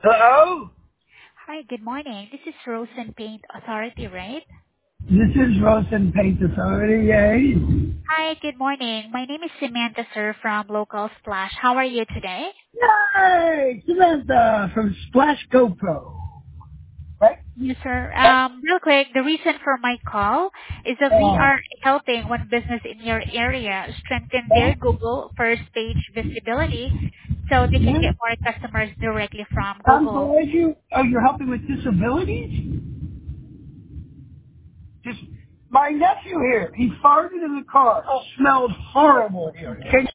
Hello? Hi, good morning. This is Rosen Paint Authority, right? This is Rosen Paint Authority, yay? Hi, good morning. My name is Samantha, sir, from Local Splash. How are you today? Yay! Samantha from Splash GoPro. Right? Yes, sir. Real quick, the reason for my call is that we Uh, are helping one business in your area strengthen their Google first page visibility so they can yeah. get more customers directly from I'm Google. sorry, you're helping with disabilities? Just, my nephew here, he farted in the car. It smelled horrible here. Can